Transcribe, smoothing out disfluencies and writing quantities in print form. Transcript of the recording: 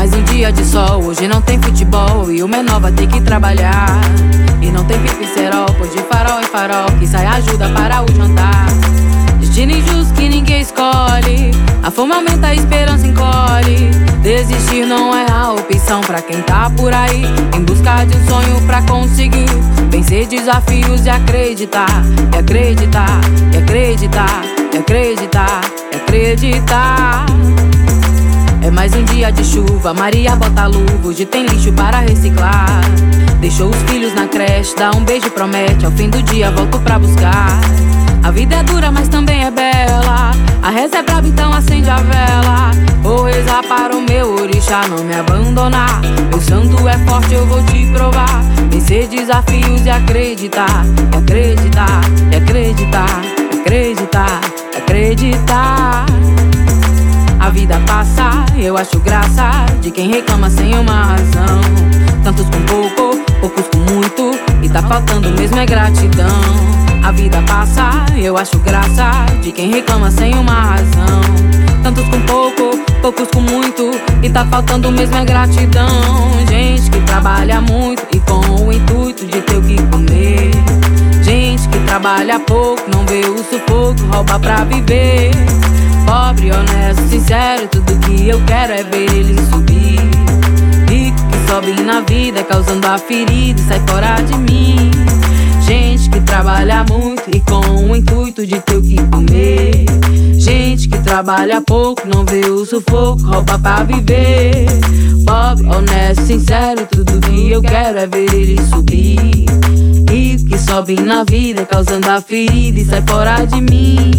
Mais um dia de sol, hoje não tem futebol e o menor vai ter que trabalhar. E não tem pipicerol, pois de farol em farol que sai ajuda para o jantar. Destino injusto que ninguém escolhe, a fome aumenta, a esperança encolhe. Desistir não é a opção pra quem tá por aí em busca de um sonho pra conseguir vencer desafios e acreditar, e acreditar, e acreditar, e acreditar, e acreditar. É mais um dia de chuva, Maria bota luva, hoje tem lixo para reciclar. Deixou os filhos na creche, dá um beijo, promete, ao fim do dia volto pra buscar. A vida é dura, mas também é bela, a reza é brava, então acende a vela. Vou rezar para o meu orixá não me abandonar. Meu santo é forte, eu vou te provar. Vencer desafios e acreditar, e acreditar, e acreditar, e acreditar, e acreditar. A vida passa, eu acho graça de quem reclama sem uma razão. Tantos com pouco, poucos com muito, e tá faltando mesmo é gratidão. A vida passa, eu acho graça de quem reclama sem uma razão. Tantos com pouco, poucos com muito, e tá faltando mesmo é gratidão. Gente que trabalha muito e com o intuito de ter o que comer. Gente que trabalha pouco, não vê o sufoco, rouba pra viver. Pobre, honesto, sincero, tudo que eu quero é ver ele subir. Rico que sobe na vida, causando a ferida e sai fora de mim. Gente que trabalha muito e com o intuito de ter o que comer. Gente que trabalha pouco, não vê o sufoco, rouba pra viver. Pobre, honesto, sincero, tudo que eu quero é ver ele subir. Rico que sobe na vida, causando a ferida e sai fora de mim.